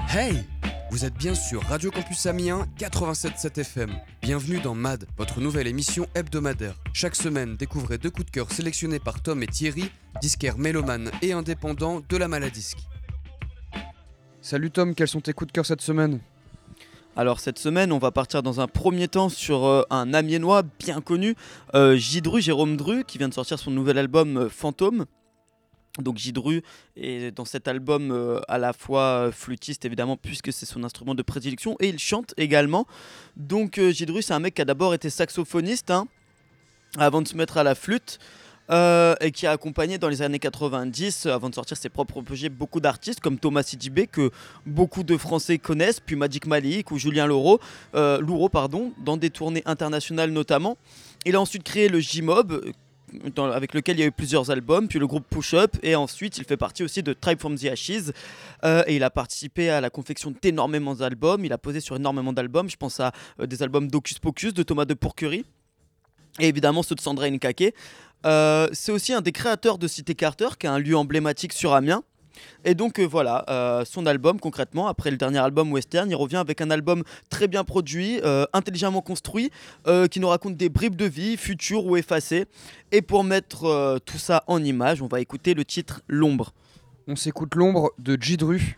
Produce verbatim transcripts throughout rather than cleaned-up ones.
Hey! Vous êtes bien sur Radio Campus Amiens quatre-vingt-sept virgule sept F M. Bienvenue dans M A D, votre nouvelle émission hebdomadaire. Chaque semaine, découvrez deux coups de cœur sélectionnés par Tom et Thierry, disquaires mélomanes et indépendants de la Maladisque. Salut Tom, quels sont tes coups de cœur cette semaine ? Alors cette semaine, on va partir dans un premier temps sur euh, un Amiénois bien connu, euh, J-Dru, Jérôme Dru, qui vient de sortir son nouvel album euh, Fantôme. Donc J-Dru est dans cet album euh, à la fois flûtiste évidemment puisque c'est son instrument de prédilection et il chante également. Donc euh, J-Dru c'est un mec qui a d'abord été saxophoniste hein, avant de se mettre à la flûte euh, et qui a accompagné dans les années quatre-vingt-dix euh, avant de sortir ses propres projets beaucoup d'artistes comme Thomas Sidibé que beaucoup de Français connaissent, puis Magic Malik ou Julien Laureau, euh, Louraud pardon, dans des tournées internationales notamment. Il a ensuite créé le J-Mob Dans, avec lequel il y a eu plusieurs albums, puis le groupe Push Up, et ensuite il fait partie aussi de Tribe from the Ashes, euh, et il a participé à la confection d'énormément d'albums, il a posé sur énormément d'albums, je pense à euh, des albums d'Hocus Pocus, de Thomas de Pourquerie, et évidemment ceux de Sandra Nkake. Euh, c'est aussi un des créateurs de Cité Carter, qui est un lieu emblématique sur Amiens. Et donc euh, voilà, euh, son album concrètement, après le dernier album Western, il revient avec un album très bien produit, euh, intelligemment construit, euh, qui nous raconte des bribes de vie, futures ou effacées. Et pour mettre euh, tout ça en image, on va écouter le titre L'Ombre. On s'écoute L'Ombre de J-Dru.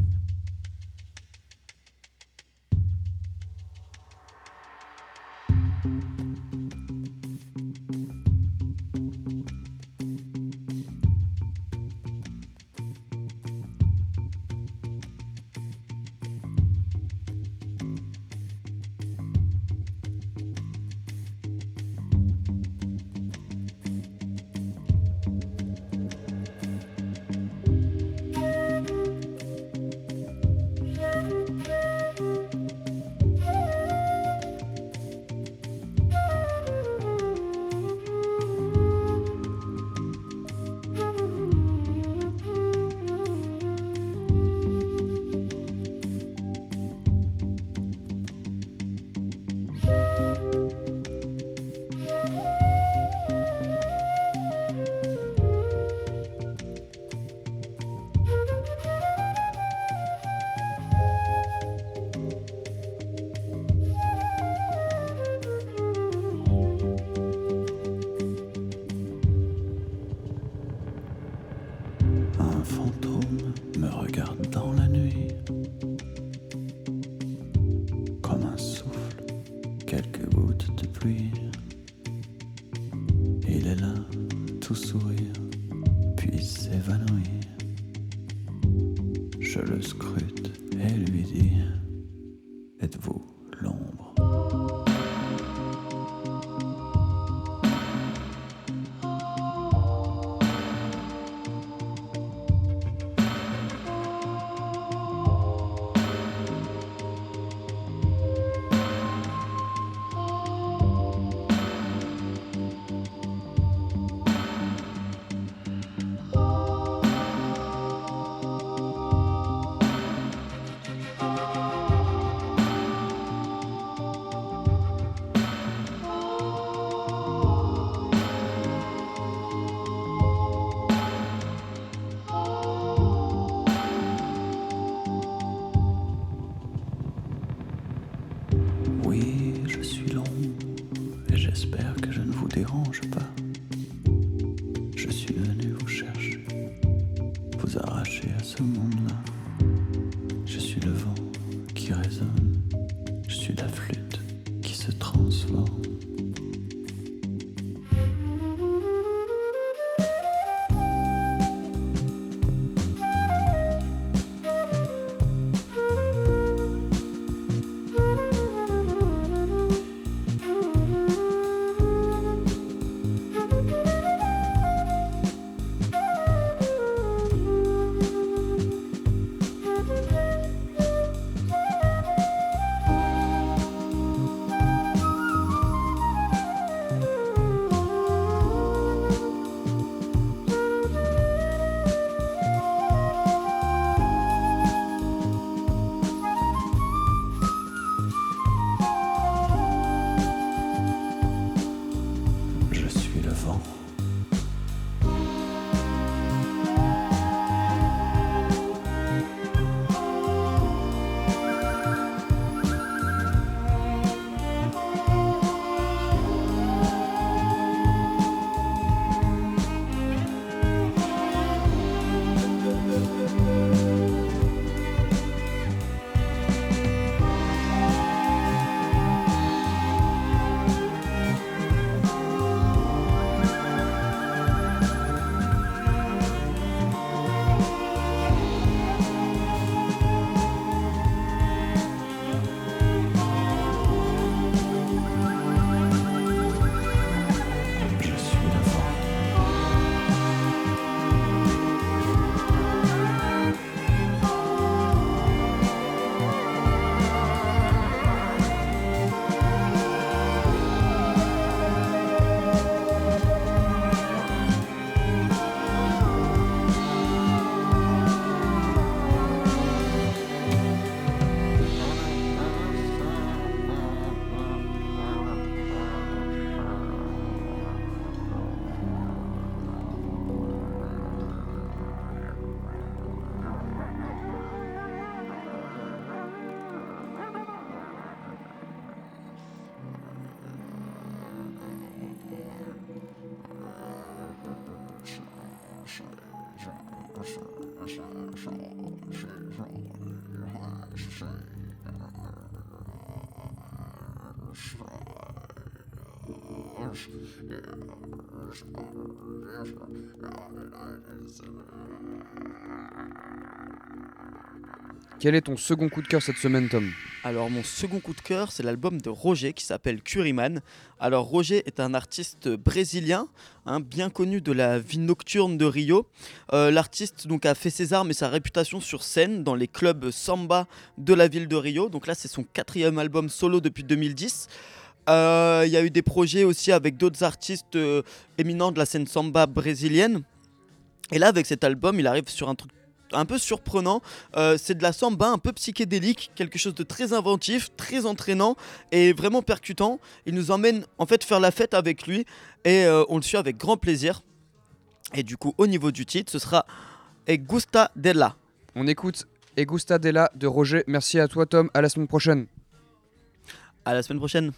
Un fantôme me regarde dans la nuit, comme un souffle, quelques gouttes de pluie. Il est là, tout sourire, puis s'évanouir. Je le scrute et lui dis: êtes-vous l'ombre ? Oui, je suis l'ombre et j'espère que je ne vous dérange pas. Je suis venu vous chercher, vous arracher à ce monde-là. Je suis le vent qui résonne, je suis la flûte qui se transforme. Quel est ton second coup de cœur cette semaine, Tom ? Alors mon second coup de cœur, c'est l'album de Roger qui s'appelle Curryman. Alors Roger est un artiste brésilien, hein, bien connu de la vie nocturne de Rio. Euh, l'artiste donc a fait ses armes et sa réputation sur scène dans les clubs samba de la ville de Rio. Donc là c'est son quatrième album solo depuis deux mille dix. Il euh, y a eu des projets aussi avec d'autres artistes euh, éminents de la scène samba brésilienne. Et là avec cet album il arrive sur un truc un peu surprenant, euh, c'est de la samba un peu psychédélique, quelque chose de très inventif, très entraînant et vraiment percutant. Il nous emmène en fait faire la fête avec lui et euh, on le suit avec grand plaisir. Et du coup au niveau du titre ce sera E Gusta Dela. On écoute E Gusta Dela de Roger. Merci à toi Tom, à la semaine prochaine. À la semaine prochaine.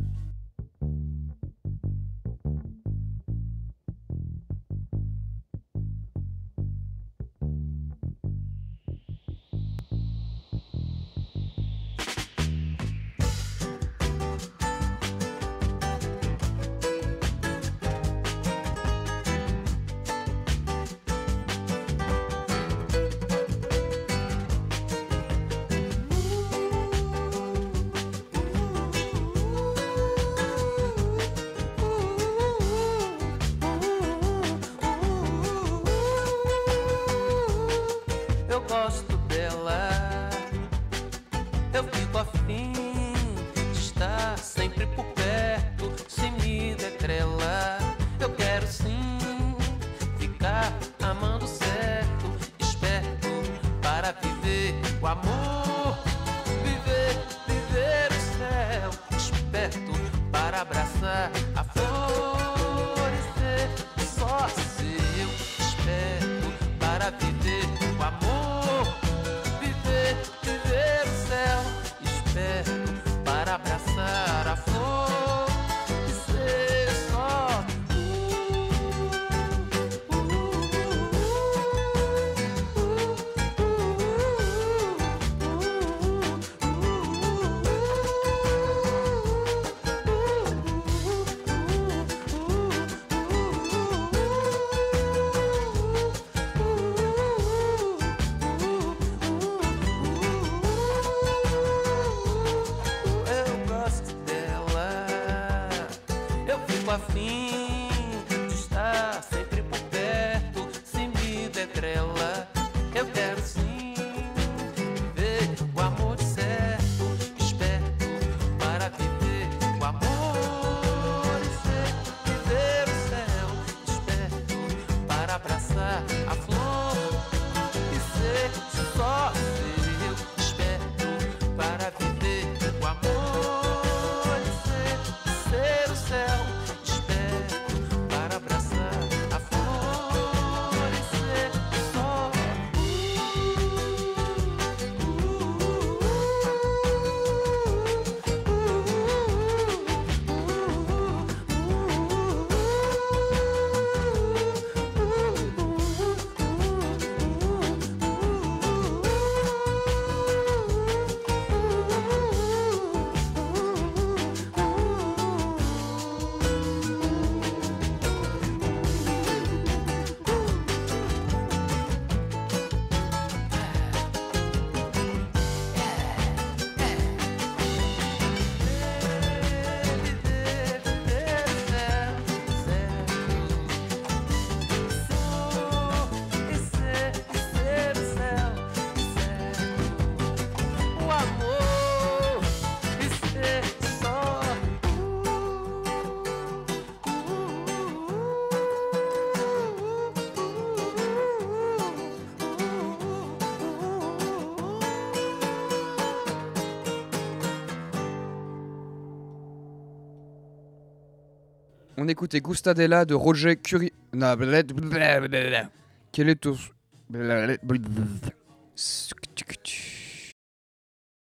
On écoute E Gusta Dela de Roger Curie. Non, Quel est ton...